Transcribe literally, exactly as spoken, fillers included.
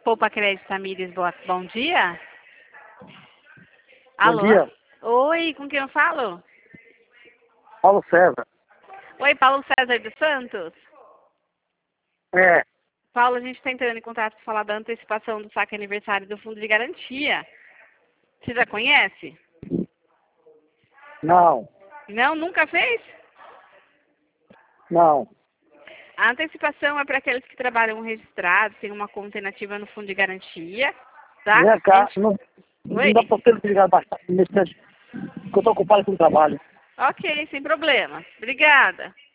Poupa Crédito Tamires, boa, bom dia. Bom Alô? dia, Oi, com quem eu falo? Paulo César. Oi, Paulo César dos Santos. É, Paulo, a gente está entrando em contato para falar da antecipação do saque aniversário do Fundo de Garantia. Você já conhece? não, Não? Nunca fez? não. A antecipação é para aqueles que trabalham registrados, têm uma conta inativa no Fundo de Garantia, tá? Minha A casa, gente... não, Oi? não dá pra ter ligado bastante nesse tempo, porque eu tô ocupado com o trabalho. Ok, sem problema. Obrigada.